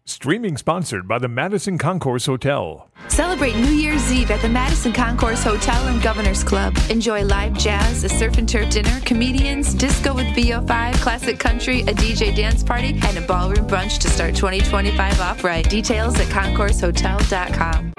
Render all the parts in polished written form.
Streaming sponsored by the Madison Concourse Hotel. Celebrate New Year's Eve at the Madison Concourse Hotel and Governor's Club. Enjoy live jazz, a surf and turf dinner, comedians, disco with VO5, classic country, a DJ dance party, and a ballroom brunch to start 2025 off right. Details at concoursehotel.com.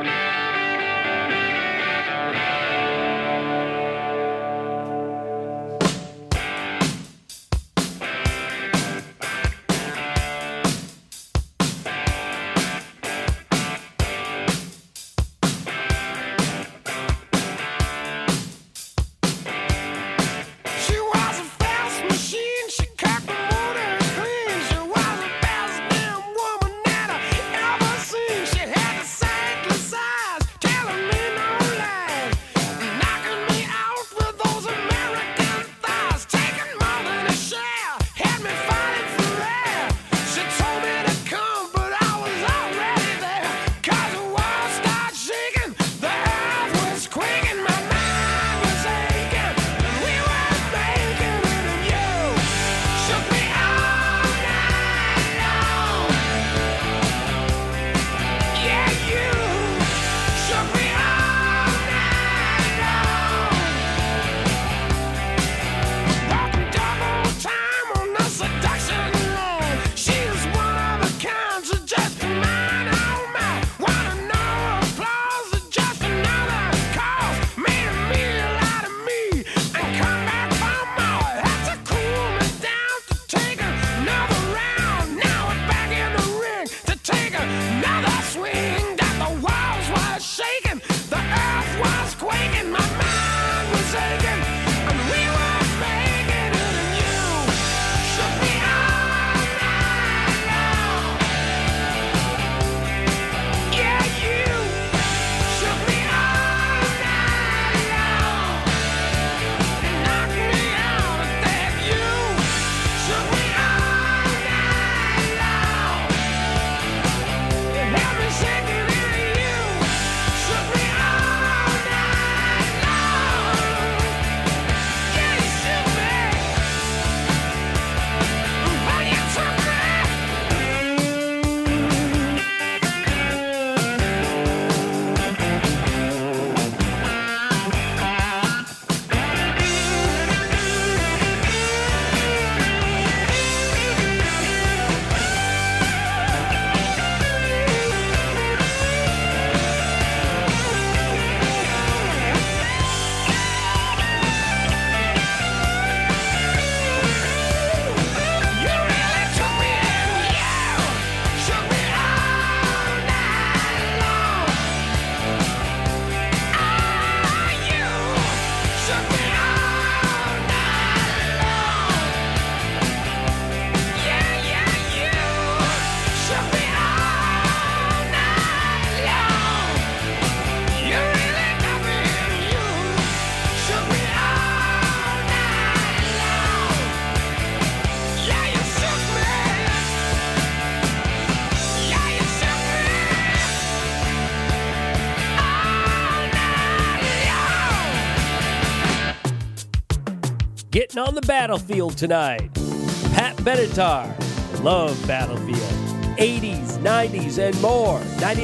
Getting on the battlefield tonight. Pat Benatar, Love Battlefield. 80s, 90s, and more.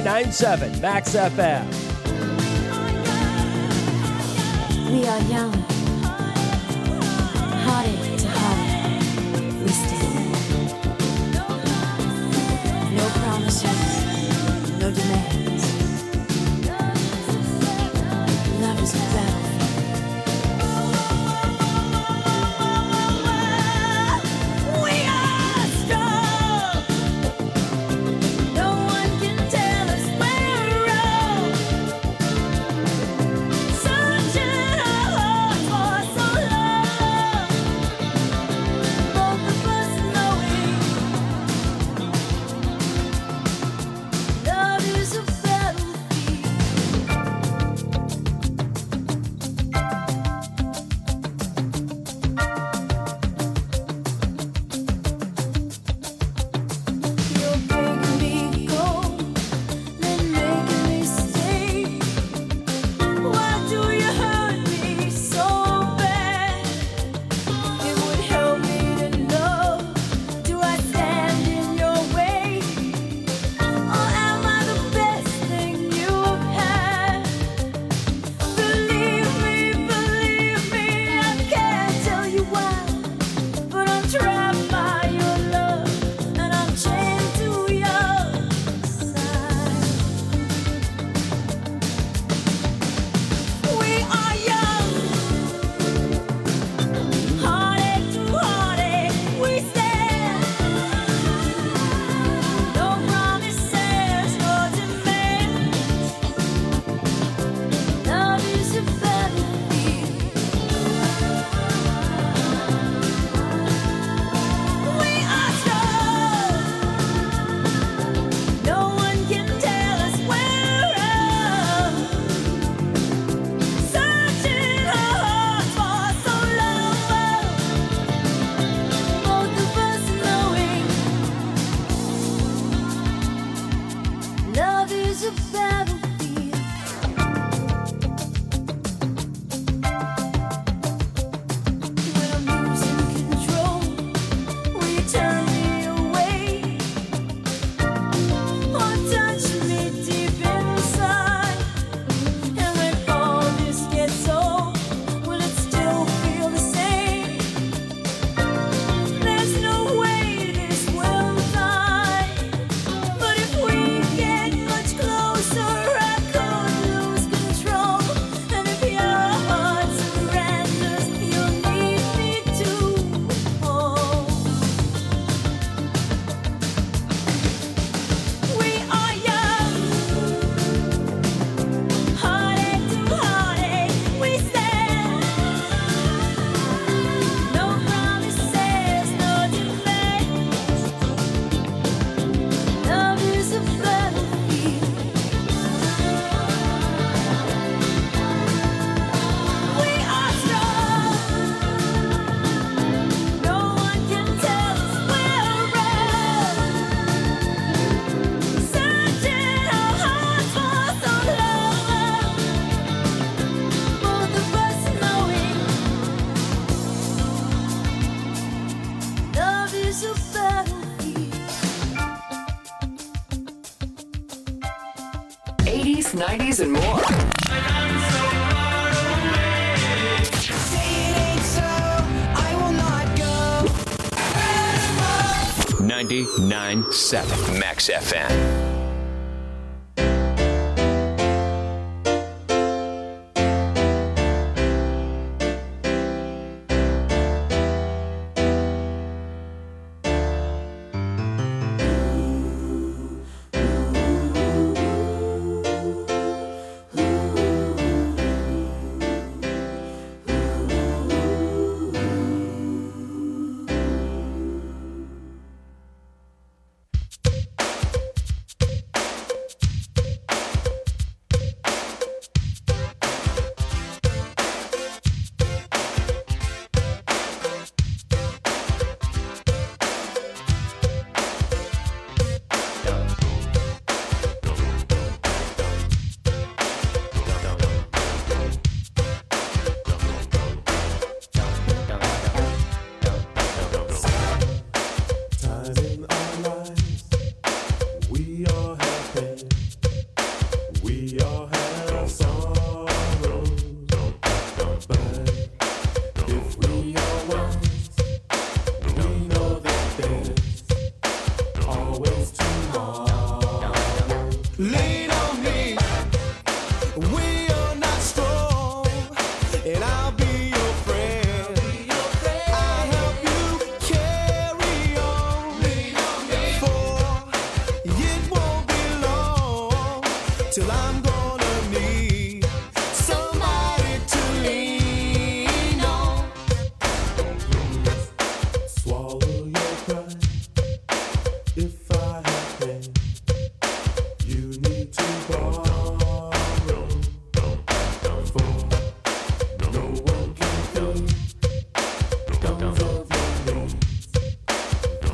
99.7 Max FM. We are young. Hearted to heart. We stand. No promises. No demands. Love is a battlefield. is a battlefield. When I'm losing control, will you turn me away or touch me deep inside? And when all this gets old, will it still feel the same? There's no way this will die. But if we get much closer, I could lose control. And if your heart surrenders, you'll need me to hold. We are young, heartache to heartache, we stand. No promises, no defense. Love is a battlefield. We are strong. No one can tell us we're wrong. Searching our hearts for some love. Both of us knowing love is a battlefield. 80s, 90s, and more. 99.7 Max FM.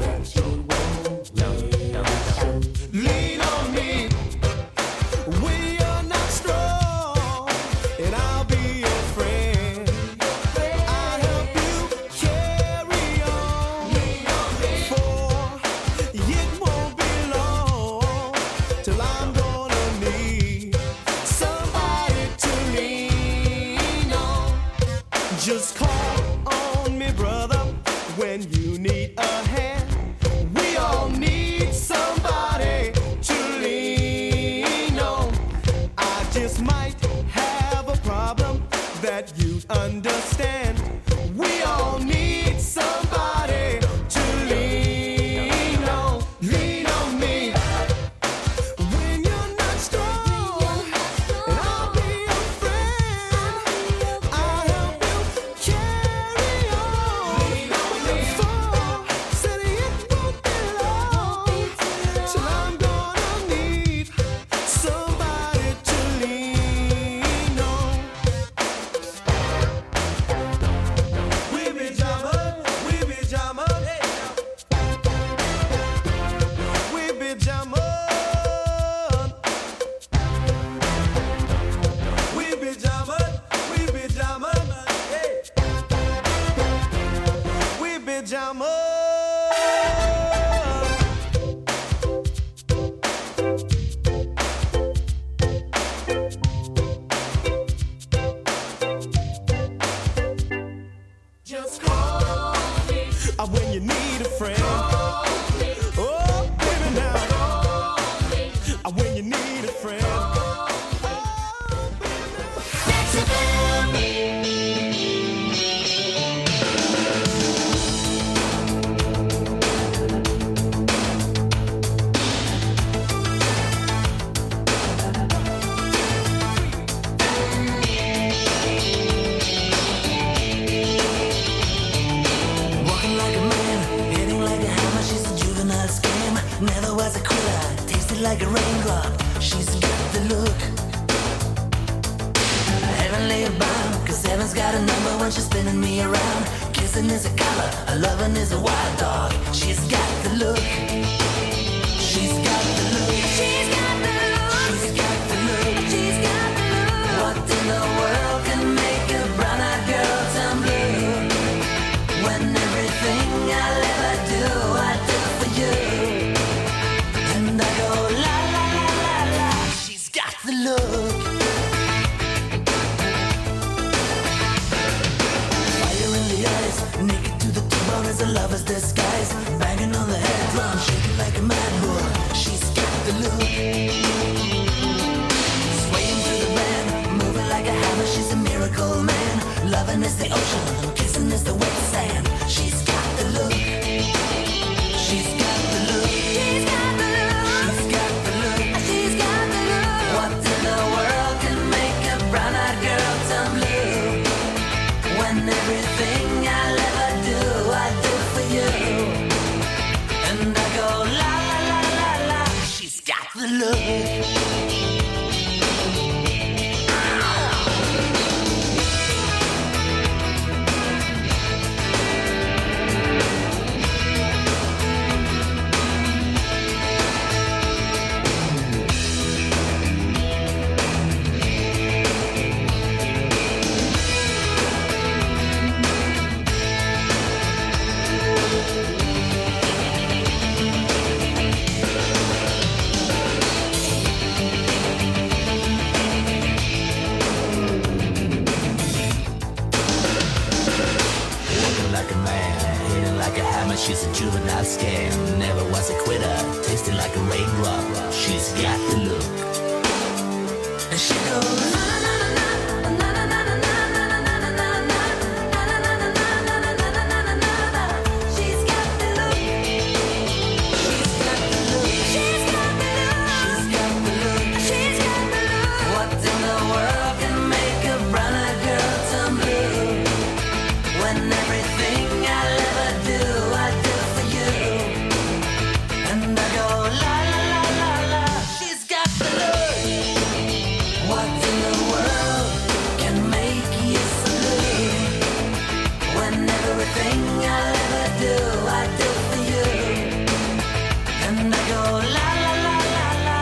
Lean on me. We naked like a raindrop. She's got the look. Heavenly bound, 'cause heaven's got a number when she's spinning me around. Kissing is a color, a loving is a wild dog. She's got the look. She's got the look. She's got the look. She's got the look. She's got the look. What in the world can make a brown-eyed girl turn blue? When everything I'll ever do, I do for you. And I go la la la la la. She's got the look. Fire in the eyes, naked to the bone as a lover's disguise. Banging on the head drum, shaking like a mad bull. She's got the look. Swaying through the band, moving like a hammer. She's a miracle man. Loving is the ocean, kissing is the wet sand. She's got the look. She's got the look. She's got the look. She's got the look. She's got the look. What in the world can make a brown-eyed girl turn blue? When everything I'll ever do, I do for you. And I go la la la la la. She's got the look. Walking like a man, hitting like a hammer. She's a juvenile scam. Never was a quitter, tasting like a raindrop. She's got the look. And she goes na na na na na na na na na na na na. She's got the look. She's got the look. She's got the look. She's got the look. She's got the look. What in the world can make a brown-eyed girl turn blue? When everything I'll ever do, I do for you. And I go la la la la la. She's got the look. What in the world can make you so blue? When everything I'll ever do, I do for you. And I go la la la la la.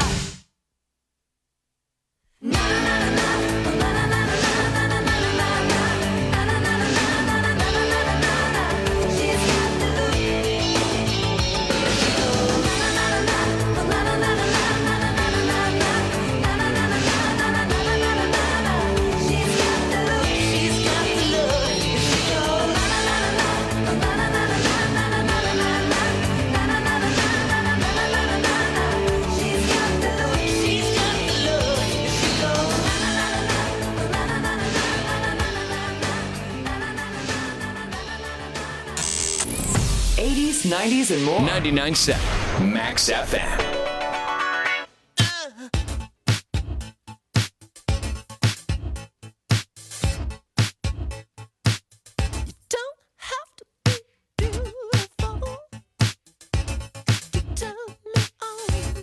She's got the look. She goes la la la la la. She's got the look. She's got the look. She goes la la la la. 80s, 90s, and more. 99.7 Max FM. Don't have to be beautiful to turn me on.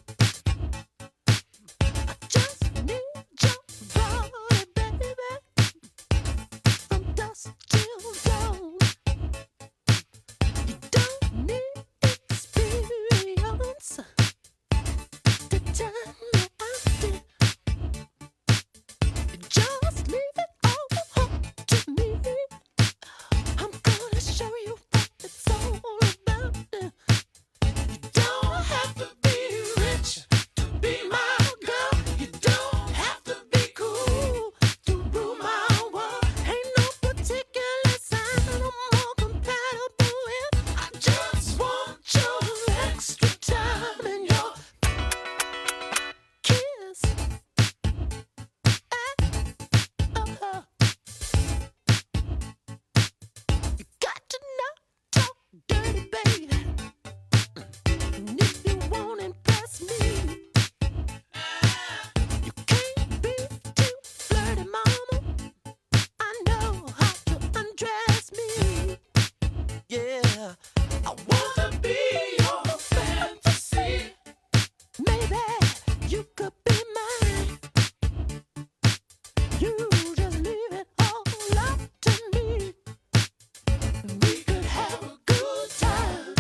I just need your body, baby, from dusk till dawn. You don't need experience You could be mine. You just leave it all up to me. We could have a good time.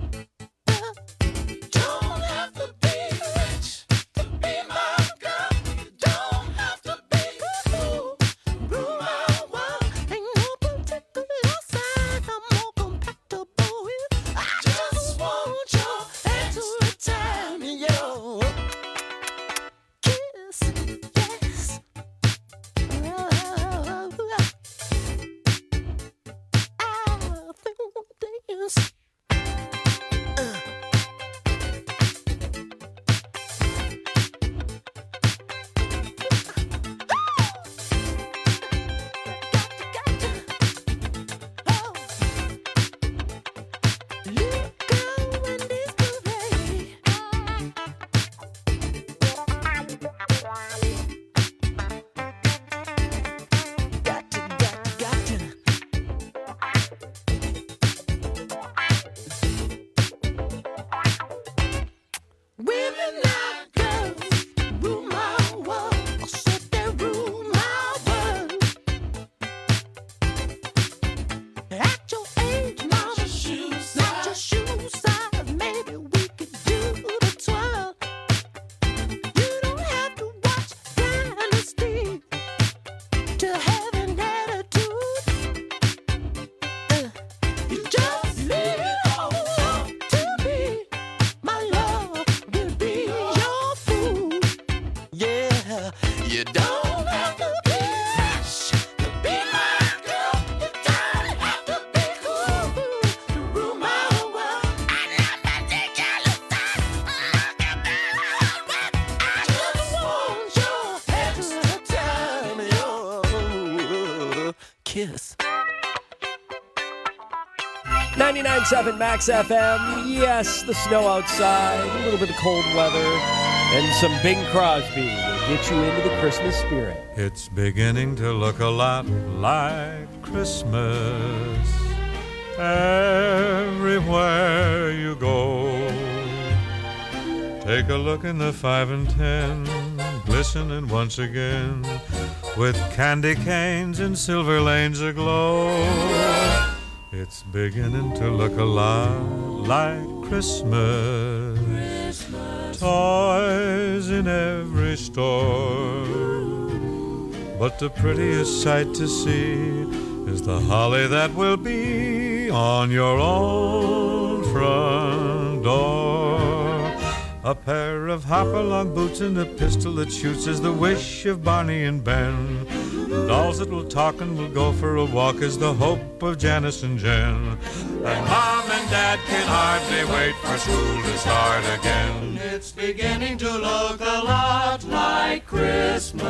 Don't have to be rich to be my girl. You don't have to be cool. Rule my world. Ain't no particular sign I'm more compatible with. I just want your hand to time in your kiss. Yes. I think dance. Women like girls rule my world. I said they rule my world. At your age, mama, not your shoe size. Maybe we could do the twirl. You don't have to watch Dynasty to have an attitude. You just leave it all up to me. My love will be your food. Yeah, you don't have to be rich to be my girl. You don't have to be cool to rule my world. I love my ridiculous side. I just want your hand to time your kiss. 99.7 Max FM. Yes, the snow outside, a little bit of cold weather, and some Bing Crosby will get you into the Christmas spirit. It's beginning to look a lot like Christmas everywhere you go. Take a look in the 5 and 10, glistening once again, with candy canes and silver lanes aglow. It's beginning to look a lot like Christmas. Toys in every store. But the prettiest sight to see is the holly that will be on your own front door. A pair of hopalong boots and a pistol that shoots is the wish of Barney and Ben. Dolls that will talk and will go for a walk is the hope of Janice and Jen. And Mom and Dad can hardly wait for school to start again. It's beginning to look a lot like Christmas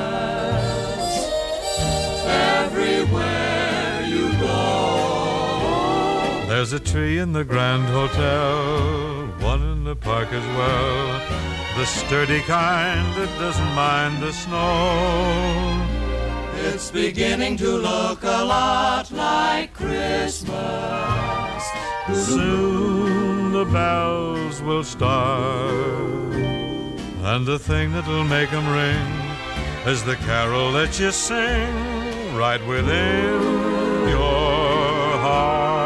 everywhere you go. There's a tree in the Grand Hotel, one in the park as well, the sturdy kind that doesn't mind the snow. It's beginning to look a lot like Christmas. Soon the bells will start, and the thing that'll make them ring is the carol that you sing right within your heart.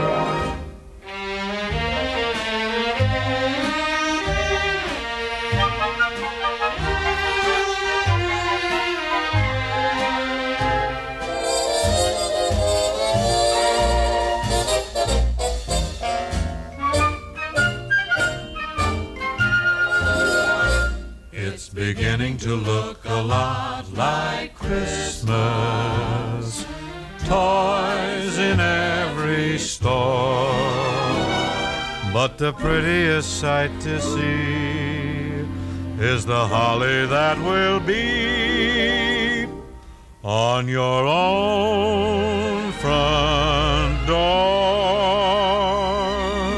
It's beginning to look a lot like Christmas. Toys in every store. But the prettiest sight to see is the holly that will be on your own front door.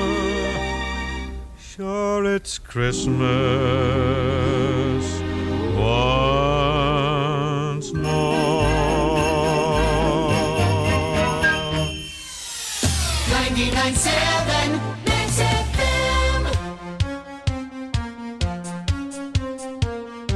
Sure, it's Christmas once more. 99.7 Max FM.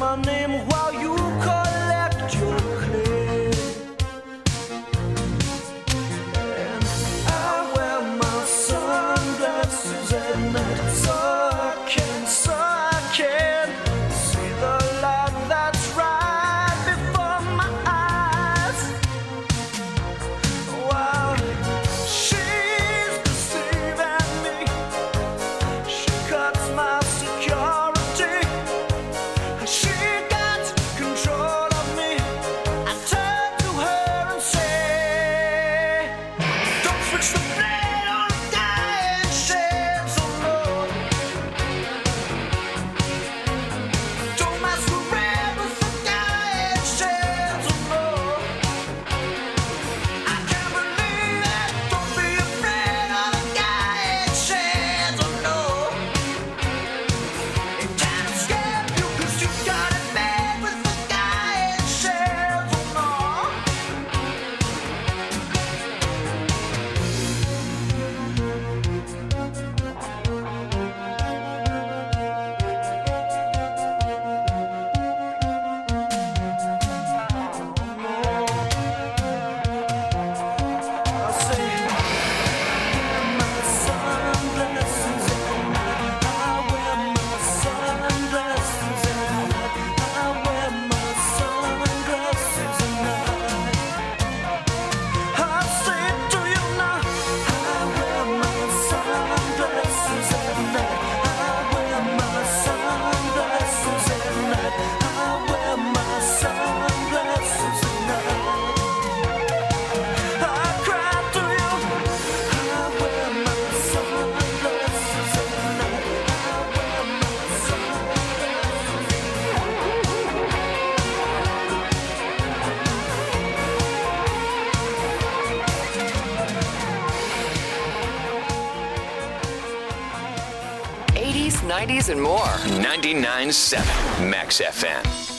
my name while you collect your clay. And I wear my sunglasses at night so I can see the light that's right before my eyes. While she's deceiving me, she cuts my security. She got control of me. I turn to her and say, don't switch the blade on a guy in shades of love. Don't masquerade with a guy in shades of love. I can't believe it. Don't be afraid of a guy in shades of love. It can't escape you 'cause you got it made with a guy in shades of love. I say, my sunglasses at night. I wear my sunglasses at night. I wear my sunglasses at night. I say it to you now. I wear my sunglasses at night. I wear my sunglasses at night. I wear my sunglasses at night. I cry to you. I wear my sunglasses at night. I wear my sunglasses. 80s, 90s, and more. 99.7 Max FM.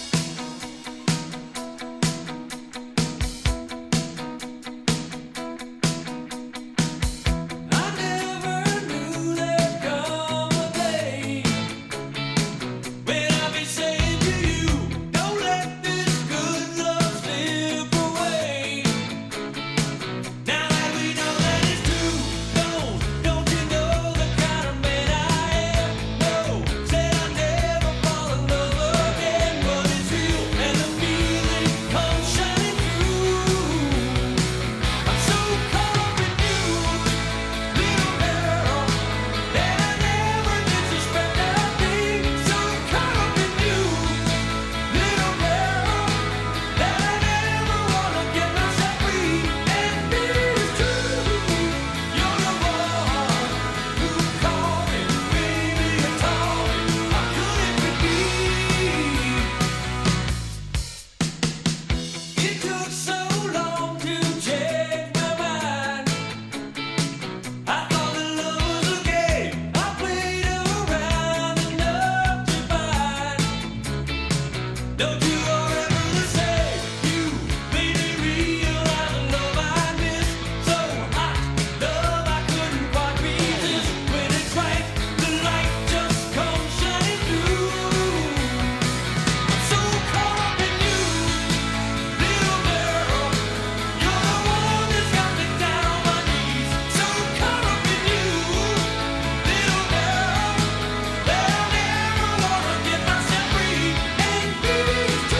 I never knew there'd come a day when I'd be saying to you, don't let this good love slip away. Now that we know that it's true, don't you know the kind of man I am? No, said I'd never fall in love again, but it's real and the feeling comes shining through. I'm so caught up in you, little girl, that I never did suspect I'd be. So caught up in you, little girl, that I never wanna get myself free. And it's true, you're the one who called me, baby, and told me how good it could be. It took so long to change my mind. I thought that love was a game. I played around enough to find. Don't you ever say you made me realize the love I miss. So hot, love I couldn't quite resist. When it's right, the light just comes shining through. I'm so caught up in you, little girl. You're the one that's got me down on my knees. So caught up in you, little girl, that I never wanna get myself free. And it's true,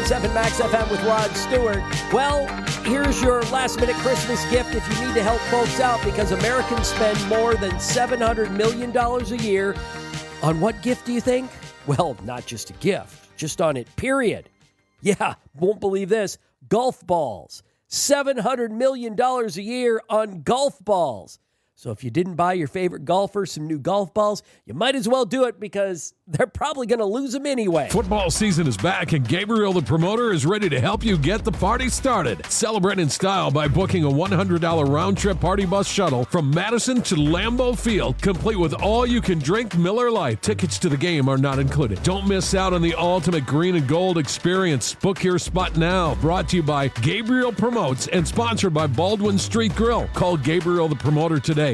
99.7 Max FM with Rod Stewart. Well, here's your last-minute Christmas gift if you need to help folks out, because Americans spend more than $700 million a year on what gift do you think? Well, not just a gift, just on it, period. Yeah, won't believe this. Golf balls. $700 million a year on golf balls. So if you didn't buy your favorite golfer some new golf balls, you might as well do it, because they're probably going to lose them anyway. Football season is back, and Gabriel the Promoter is ready to help you get the party started. Celebrate in style by booking a $100 round-trip party bus shuttle from Madison to Lambeau Field, complete with all-you-can-drink Miller Lite. Tickets to the game are not included. Don't miss out on the ultimate green and gold experience. Book your spot now. Brought to you by Gabriel Promotes and sponsored by Baldwin Street Grill. Call Gabriel the Promoter today.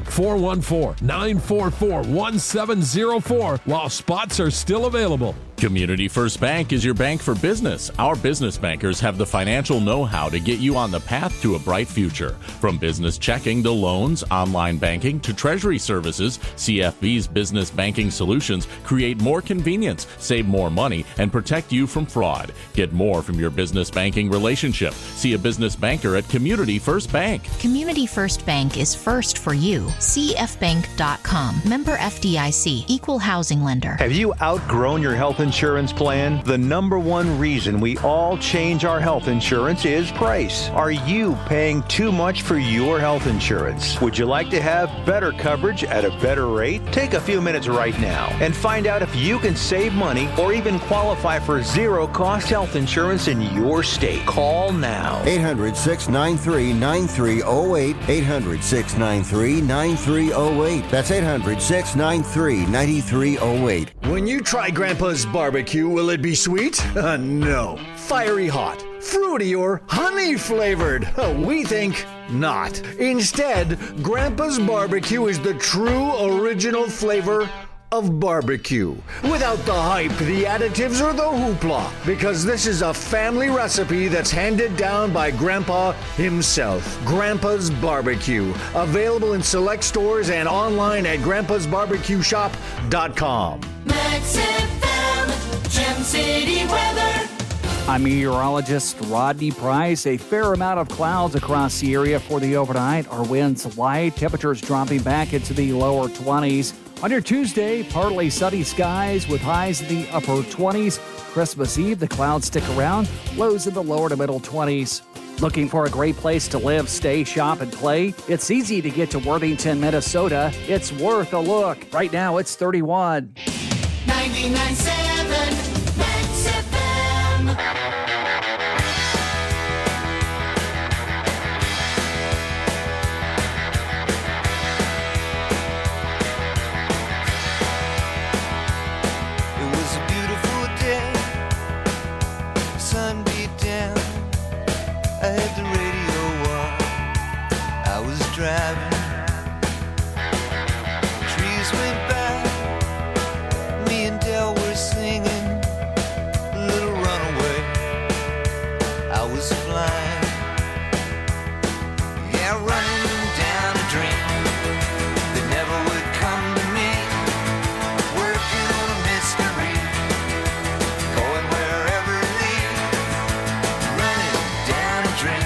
414-944-1704 while spots are still available. Community First Bank is your bank for business. Our business bankers have the financial know-how to get you on the path to a bright future. From business checking to loans, online banking to treasury services, CFB's business banking solutions create more convenience, save more money, and protect you from fraud. Get more from your business banking relationship. See a business banker at Community First Bank. Community First Bank is first for you. CFbank.com. Member FDIC. Equal housing lender. Have you outgrown your health insurance plan? The number one reason we all change our health insurance is price. Are you paying too much for your health insurance? Would you like to have better coverage at a better rate? Take a few minutes right now and find out if you can save money or even qualify for zero-cost health insurance in your state. Call now. 800-693-9308. 800-693-9308. That's 800-693-9308. When you try Grandpa's barbecue, will it be sweet? No. Fiery hot, fruity, or honey flavored? We think not. Instead, Grandpa's barbecue is the true original flavor of barbecue. Without the hype, the additives, or the hoopla. Because this is a family recipe that's handed down by Grandpa himself. Grandpa's Barbecue. Available in select stores and online at grandpasbarbecueshop.com. Max FM, Gem City weather. I'm meteorologist Rodney Price. A fair amount of clouds across the area for the overnight. Our winds light, temperatures dropping back into the lower 20s. On your Tuesday, partly sunny skies with highs in the upper 20s. Christmas Eve, the clouds stick around, lows in the lower to middle 20s. Looking for a great place to live, stay, shop, and play? It's easy to get to Worthington, Minnesota. It's worth a look. Right now, it's 31. 99.7 Max FM. It was a beautiful day, sun beat down. I had the radio on, I was driving. Trees went by, me and Del were singing Little Runaway. I was flying, yeah, running down a dream that never would come to me. Working on a mystery, going wherever it leads. Running down a dream.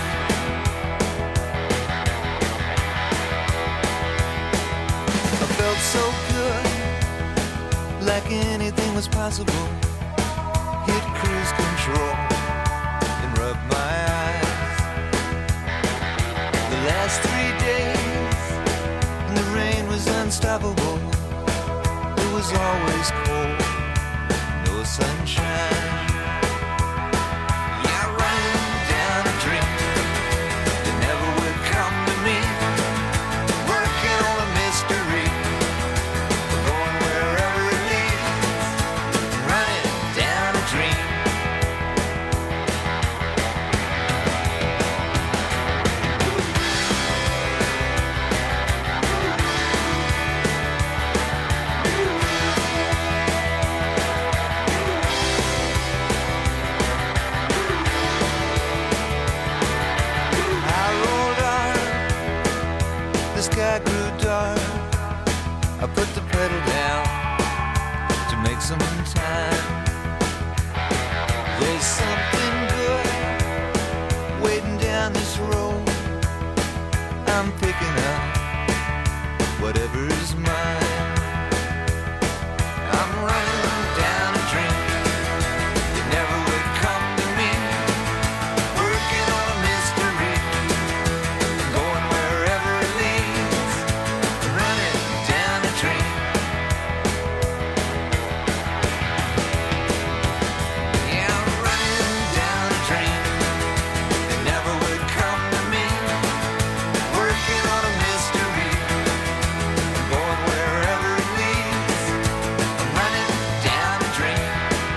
I felt so good, like anything was possible. Hit cruise control and rub my eyes. The last 3 days, and the rain was unstoppable. It was always cold, no sunshine. Yeah, running down a dream that never would come to me. Working on a mystery, going wherever it leads. Running down a dream. I rolled on, the sky grew dark. I put the pedal down to make some time. There's something good I'm picking up whatever's mine. I'm running down a dream that never would come to me. Working on a mystery, going wherever it leads. Running down a dream. Yeah, I'm running down a dream that never would come to me. Working on a mystery, going wherever it leads. I'm running down a dream.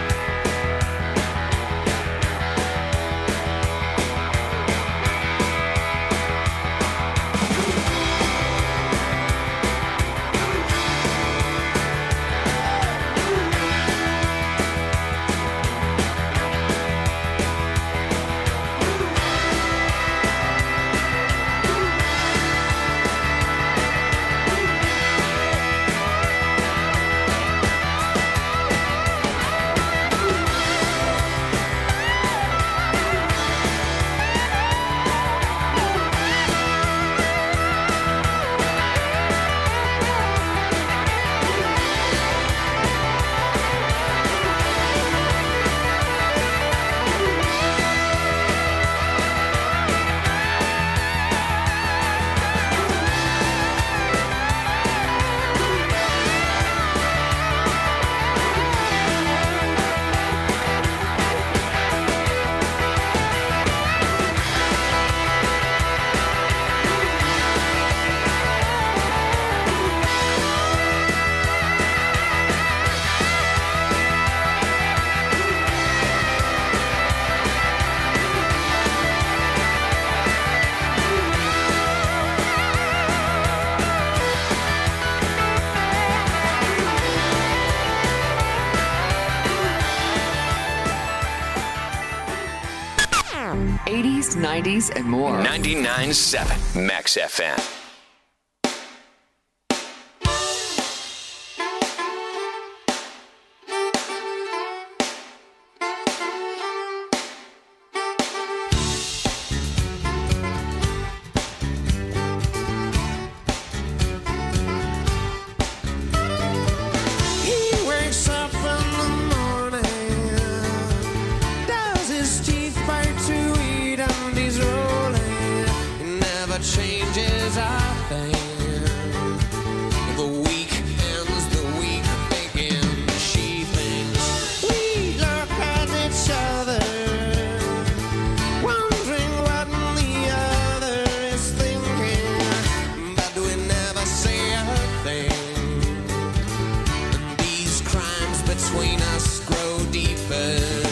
'80s, '90s, and more. 99.7 Max FM. He wakes up in the morning, does his teeth bite to eat, and he's rolling. He never changes a thing. The week ends, the week begins. She thinks we look at each other, wondering what the other is thinking, but we never say a thing. These crimes between us grow deeper.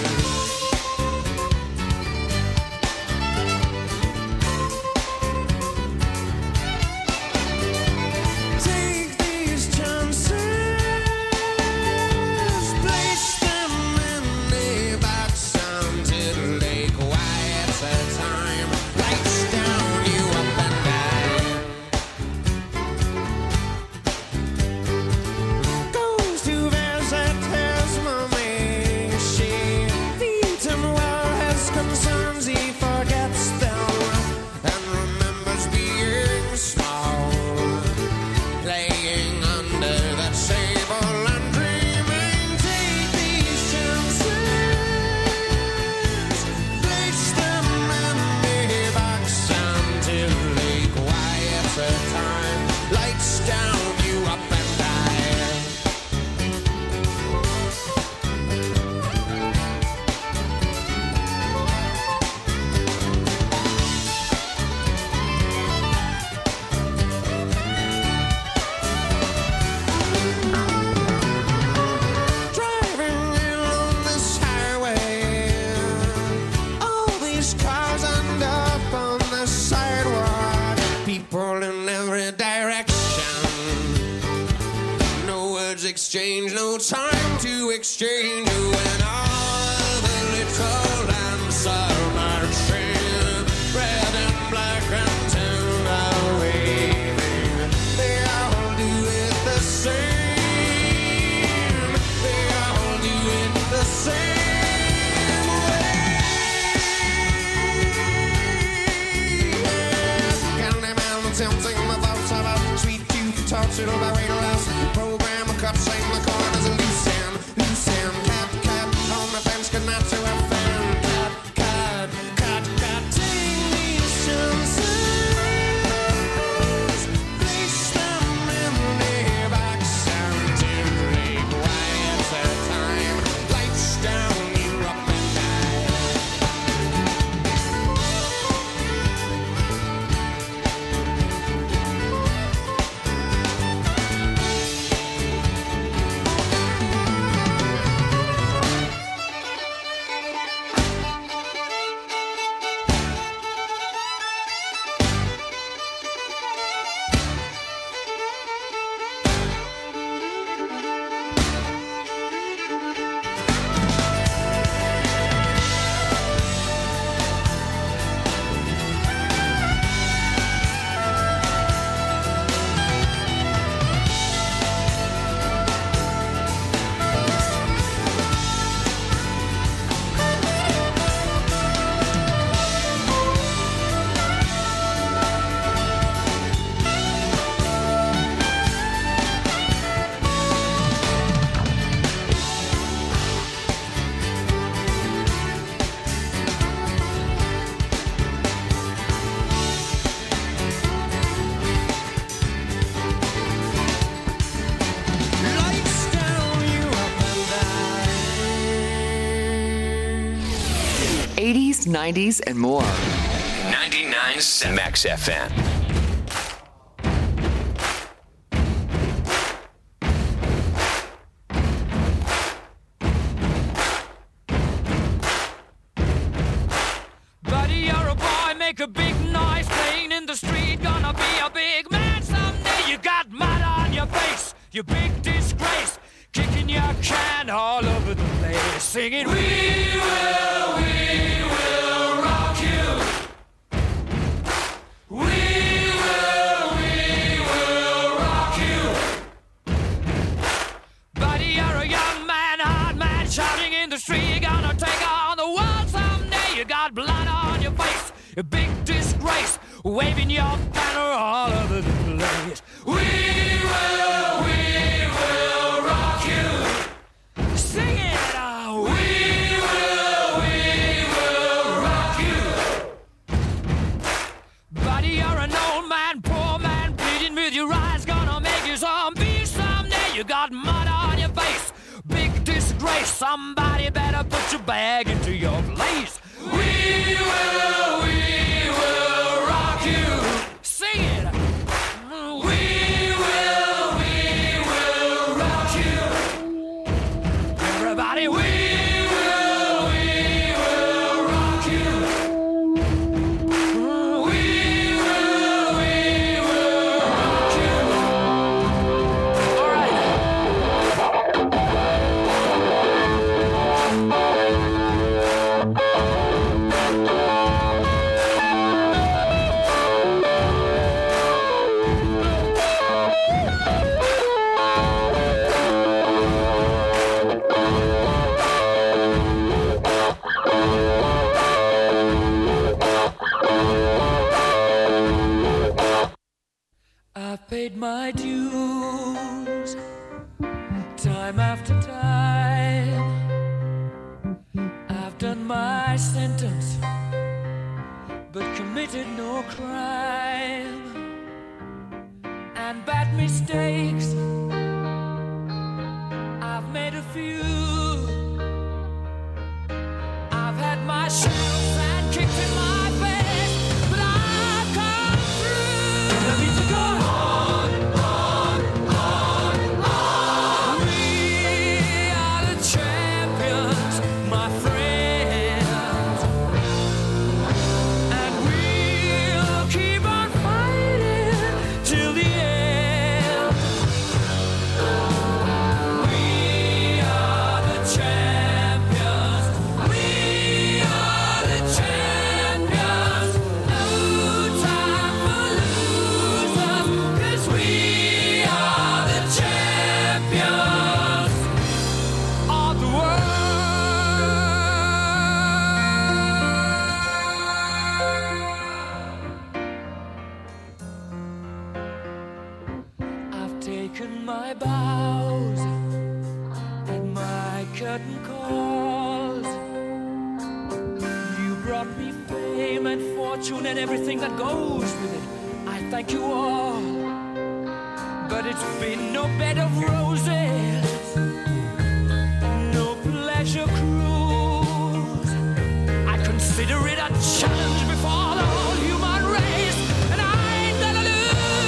Take these chances, place them in a box until they quiet the time. Lights down, you up and down. Goes to visit his mommy. She feeds him well, his concerns he forgets them and remembers being small, playing under the table and dreaming. Take these chances, place them in a box until they quiet the time. Lights down, you up and down. Driving along this highway, all these cars end up on the sidewalk. People in every direction. No words exchanged, no time to exchange. When all the little lamps are marching, red and black and tin are waving. They all do it the same. They all do it the same way. Candyman tempting my thoughts about sweet tooth, tortured by radar house. Program a cut, save my corners, a loose end, cat, on the fence, good not to have fan. Cat, take these chances, place them in the box and gently quiet the time, lights down, you up and die. Lights down, you up and die. 80s, 90s, and more. 99.7 Max FM. Buddy, you're a boy, make a big noise playing in the street. Gonna be a big man someday. You got mud on your face, you big disgrace. Kicking your can all over the place. Singing, we will rock you. We will rock you. Buddy, you're a young man, hard man, shouting in the street. You're gonna take on the world someday. You got blood on your face, a big disgrace, waving your banner all over the place. We will rock you. Sing it out. We will rock you. Buddy, you're an old man, poor man, bleeding with your eyes, gonna make you zombie someday. You got mud on your face, big disgrace. Somebody better put your bag into your place. We will rock you. Sing it. We will rock you. Everybody, we will rock you. We will rock you. All right. I've paid my dues time after time. I've done my sentence, but committed no crime. And bad mistakes, I've made a few. I've had my shots and kicked in my face, but I've come through. I need to go on. We are the champions, my friends, and we'll keep on fighting till the end. broken my bows and my curtain calls. You brought me fame and fortune and everything that goes with it. I thank you all, but it's been no bed of roses, no pleasure cruise. I consider it a challenge before the whole human race, and I ain't gonna lose.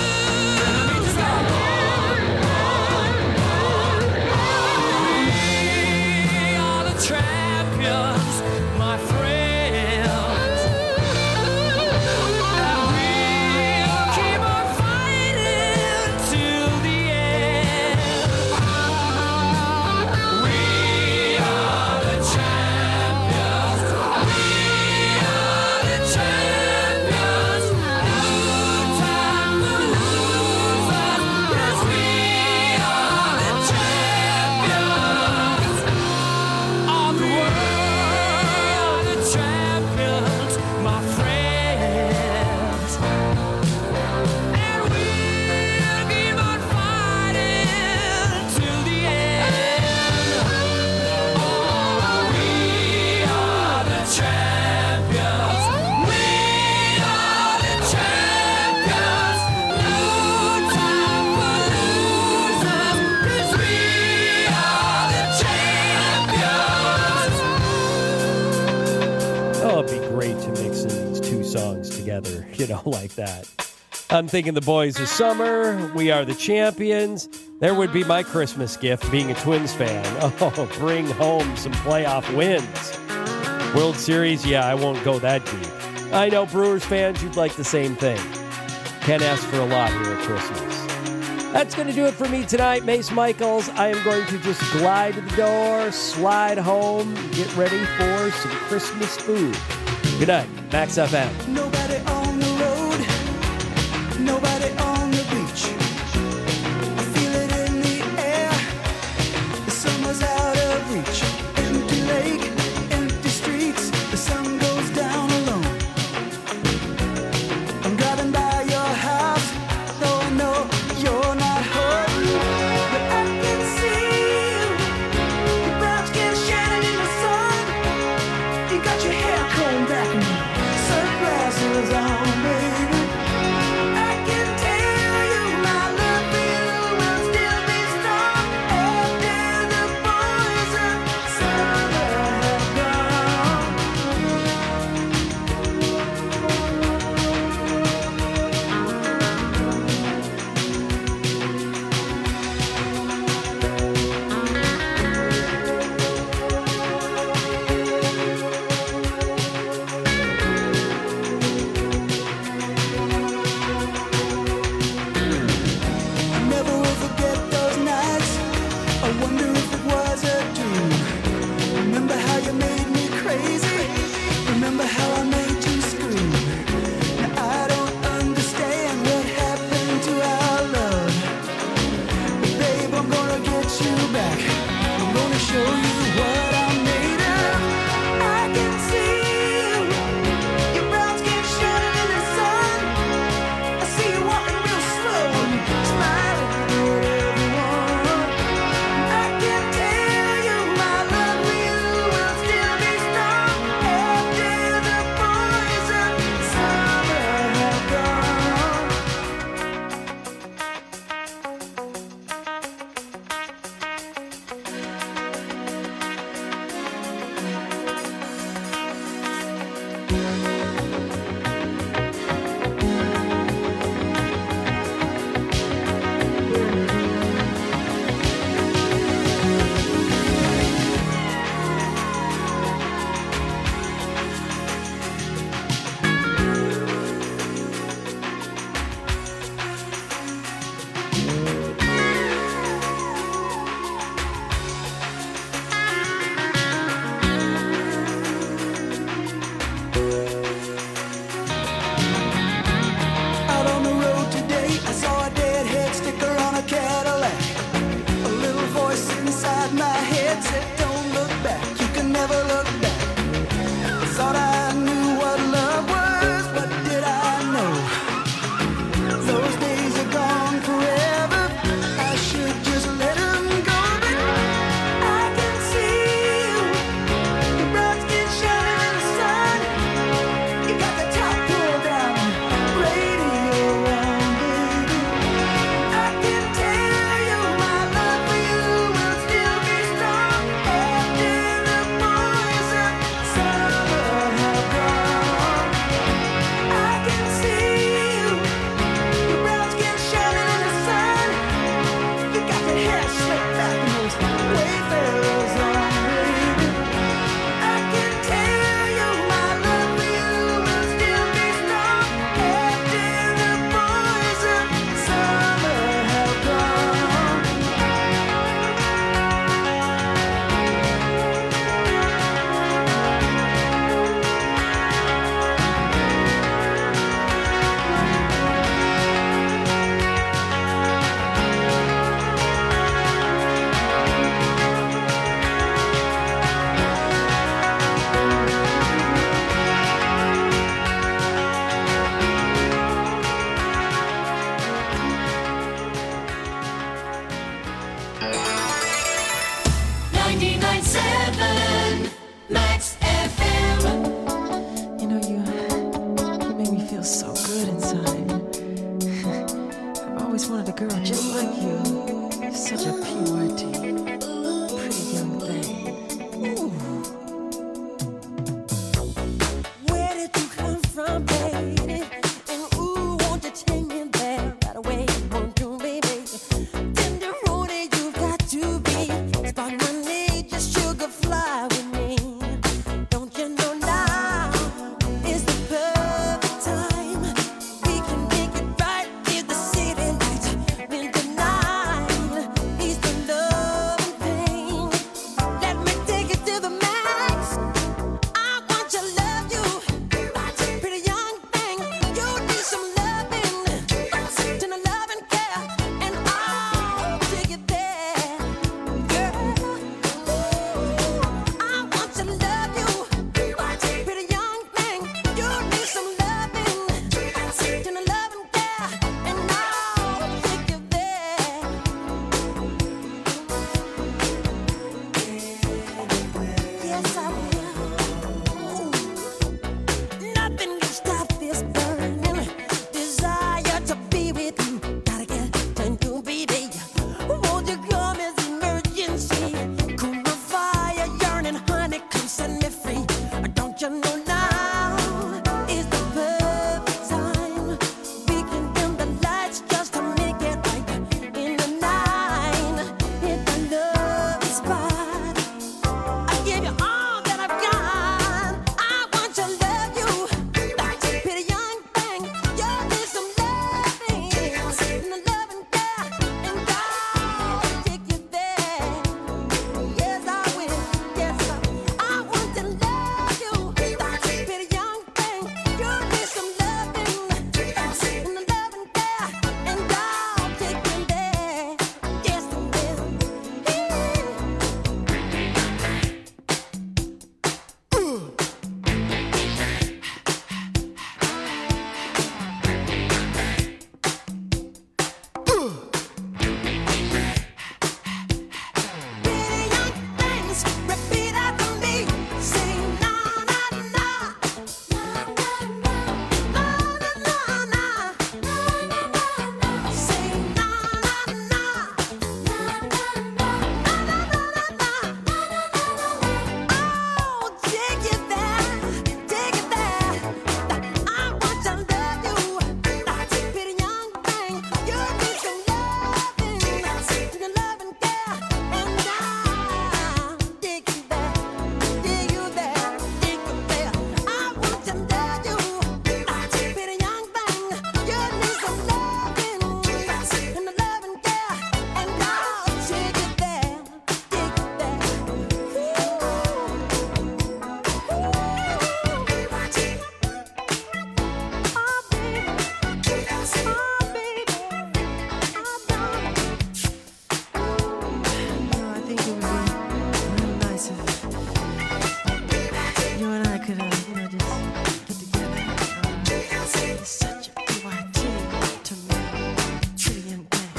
We are the champions, my friends, and we'll keep on fighting till the end. We are the champions. We are the champions. No time for losers, 'cause we are the champions of the world, the champions, my friends. And we'll keep on fighting till the end. Oh, we are the champions. We are the champions. No time for losers, 'cause we are the champions. Oh, it'd be great to mix in these two songs together, like that. I'm thinking The Boys of Summer, We Are the Champions. There would be my Christmas gift, being a Twins fan. Oh, bring home some playoff wins. World Series, yeah, I won't go that deep. I know Brewers fans, you'd like the same thing. Can't ask for a lot here at Christmas. That's going to do it for me tonight, Mace Michaels. I am going to just glide to the door, slide home, get ready for some Christmas food. Good night, Max FM. Nobody on the road, nobody on the beach. I feel it in the air, the summer's out of reach. Empty lake, empty streets, the sun goes down alone. I'm driving by your house, though I know you're not home. But I can see you, your brown skin shining in the sun. You got your hair combed back and sunglasses always wanted a girl just like you. You're such a PYT. Pretty young thing. Ooh. Where did you come from, baby? And ooh, won't you take me there right away? Won't you, baby? Tender roadie, you've got to be. Spot my need, just sugar fly with me. Don't you know now is the perfect time? We can make it right in the city lights. When the night is the love and pain. Let me take it to the max. I want to love you, pretty young thing. You need some loving, then a love and care, and I'll take it there, girl. I want to love you, pretty young thing. You need some loving, then a love and care, and I'll take you there. Yes, I will. Nothing can stop this burning desire to be with you. Gotta get to you, baby. Won't you come as emergency? Cool my fire, yearning, honey, come set me free. Don't you know now is the perfect time? We can dim the lights just to make it right. In the night, hit the love spot. I give you all that I've got. I want to love you, pretty young thing. You need some loving, and a loving care, and I'll take you there. Yes, I will. Yes, I want to love you, pretty young thing. You need some loving, and a loving care, and I'll take you there. Yes, I will. Things repeat after me. Say na na na, na na na na. Say na na na, oh, take it there, take it there. I want to love you, pretty young thing. You need some loving, and a loving care, and I'll take you there, take you there, take you there. I want to love you, pretty young thing. You need some loving, and a loving care, and I'll take you there, take you there. I think it would be real nice if you and I could, just get together. It's such a PYT to me, pretty young thing.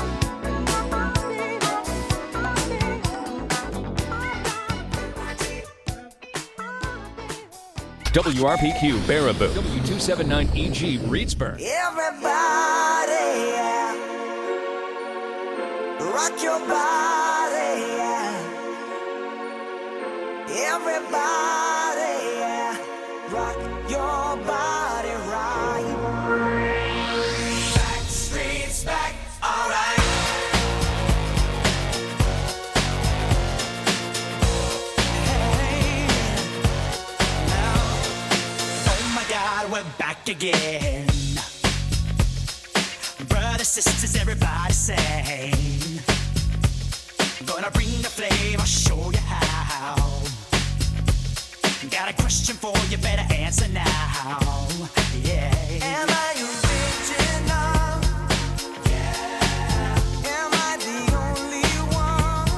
WRPQ Baraboo. W279EG Reedsburg. Everybody, yeah. Rock your body, yeah. Everybody, yeah. Rock your body right. Back streets back, alright. Hey, now, oh my God, we're back again. Brothers, sisters, everybody sing. Gonna bring the flame, I'll show you how. Got a question for you, better answer now. Yeah. Am I